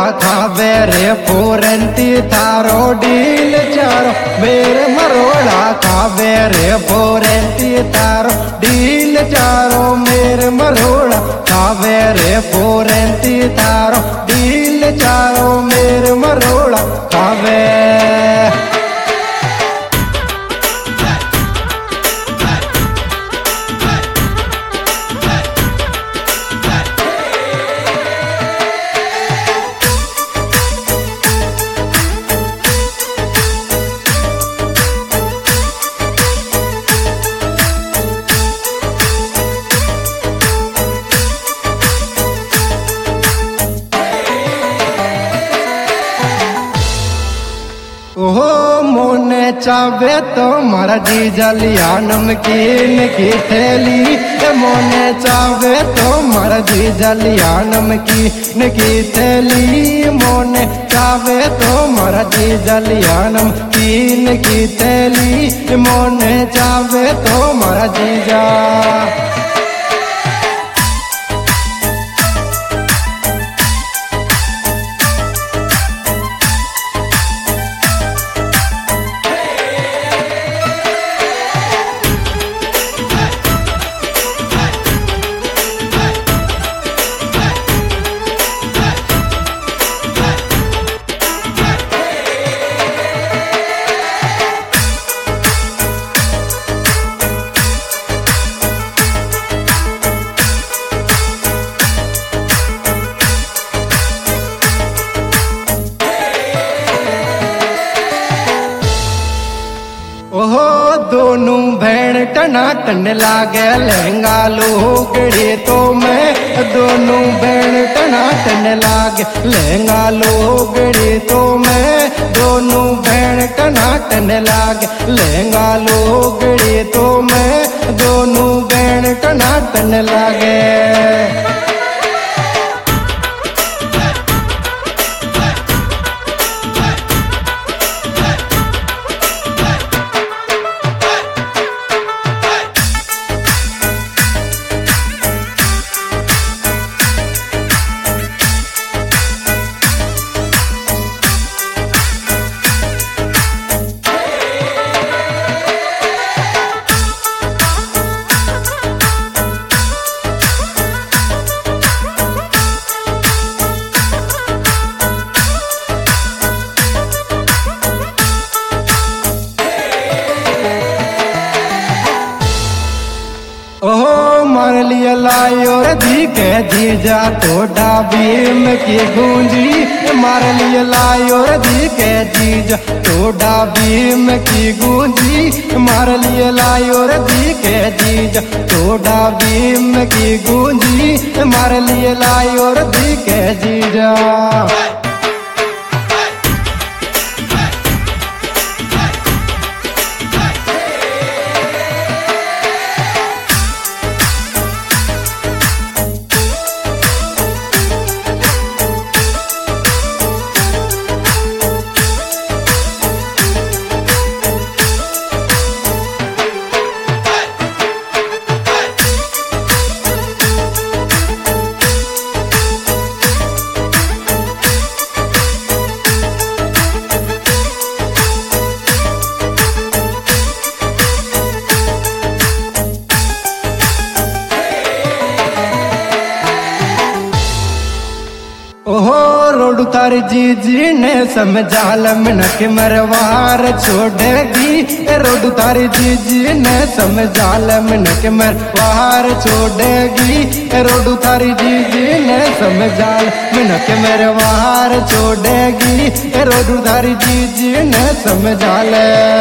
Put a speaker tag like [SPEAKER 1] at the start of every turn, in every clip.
[SPEAKER 1] खावे रे फोरंती थारो डील चारो मेरे मरोड़ा खावे रे फोरंती थारो डील चारो मेरे मरोड़ा खावे रे फोरंती थारो डील चारो मेरे मरोड़ा खावे। ओहो मोने चावे तो मारा जीजा लिया नमकीन की थैली मोने चावे तो मारा जीजा लिया नमकीन की थैली मोने चावे तो मारा जीजा लिया नमकीन की थैली मोने चावे तो मारा जीजा। ओहो दोनों भेड़ टना टन लागे लहंगा लोगड़ी तो मैं दोनों भेड़ टना टन लागे लहंगा लोगड़ी तो मैं दोनों भेड़ टना टन लागे लहंगा लोगड़ी तो मैं दोनों भेड़ टना टन लागे। ओहो मार लिया लायो रधी के जीजा तोड़ा भीम की गूंजी मार लिया लायो रधी के जीजा तोड़ा भीम की गूंजी मार लिया लायो रधी के जीजा तोड़ा भीम की गूंजी मार लिया लायो रधी के जीजा। ओहो रोड तार जीजी ने समझाल मिनक मरवार छोड़ेगी रोड तार जीजी ने समझाल मिनक मरवार छोड़ेगी रोड तार जीजी ने समझाल मिनक मरवार छोड़ेगी रोड तार जीजी ने समझाल।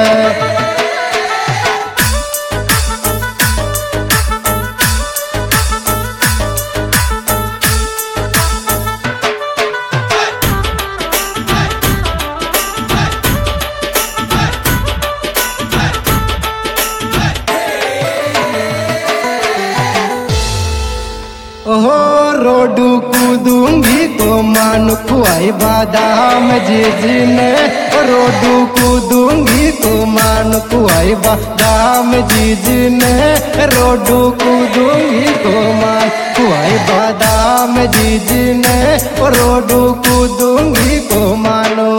[SPEAKER 1] ओहो रोडू कूदूंगी तो मान खुआई बादाम जीजी ने रोडू कूदूंगी तो मान खुआई बादाम जीजी ने रोडू कूदूंगी तो मान खुआई बादाम जीजी ने और रोडू कूदूंगी को मानो।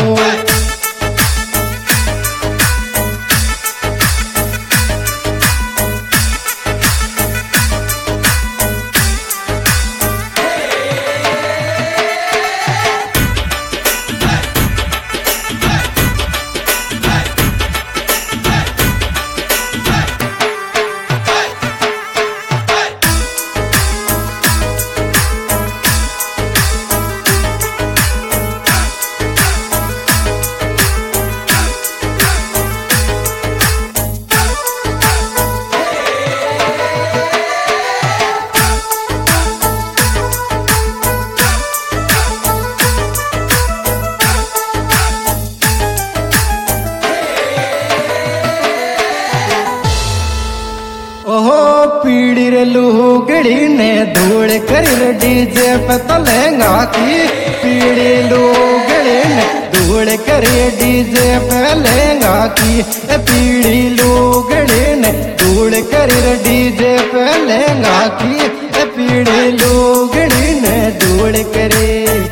[SPEAKER 1] ओहो पीड़ी रे लुगड़ी ने धूल कर डीजे पे तो लहंगा की। पीड़ी लुगड़ी ने धूल कर डीजे पे लहंगा की। पीड़ी लुगड़ी ने धूल कर डीजे पे लहंगा की। पीड़ी लुगड़ी ने धूल करे।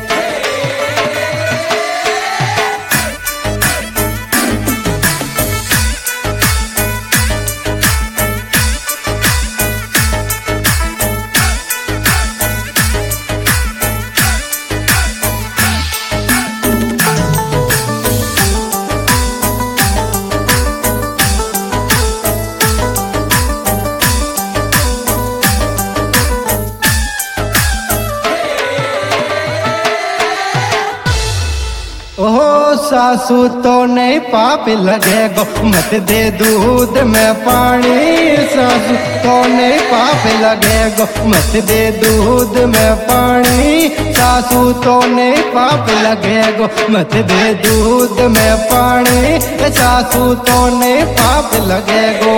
[SPEAKER 1] ओहो सासू तो नहीं पाप लगेगो मत दे दूध में पानी। सासू तो नहीं पाप लगेगो मत दे दूध में पानी। सासू तो नहीं पाप लगेगो मत दे दूध में पानी। सासू तो नहीं पाप लगेगो।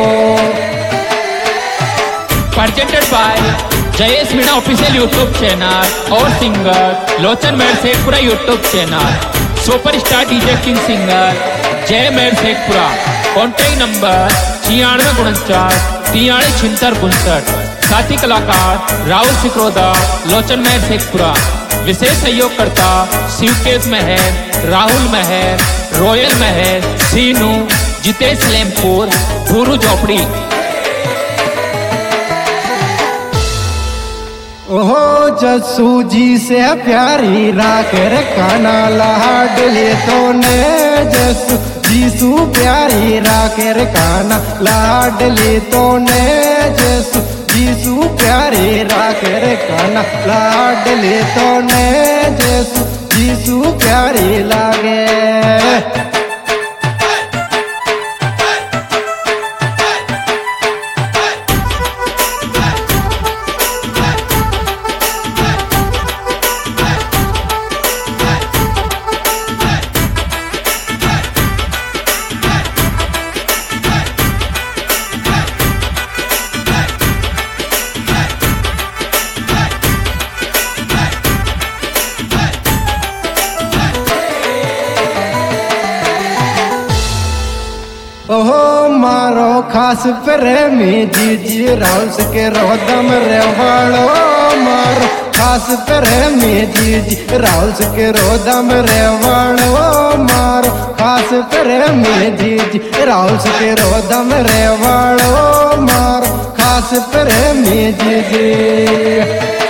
[SPEAKER 2] Presented by Jayesh Meena official YouTube channel और singer Lochan Mehar Sheikhpura YouTube channel. Superstar DJ king singer Jai Mehar Sheikhpura. Contact number 9649 4376। साथी कलाकार राहुल सिक्रोदा लोचन मेहर शेखपुरा। विशेष सहयोगकर्ता शिवकेश मेहर, राहुल मेहर, रोयल मेहर, सीनू, जितेश लेमपुर, गुरु झोपड़ी।
[SPEAKER 1] ओहो जस्सू जी से प्यारी राकर काना लाडले तो ने। जस्सू जीसू प्यारी राकर काना लाडले तो ने। जस्सू जीसू प्यारी राकर काना लाडले तो ने। जस्सू जीसू प्यारी लागे। ओहो मारो खास प्रेमी जीजी राउस के रोदम रेवाड़ो। मारो खास प्रेमी जीजी राउस के रोदम रेवाड़ो। मारो खास प्रेमी जीजी राउस के रोदम रेवाड़ो। मारो खास प्रेमी जीजी।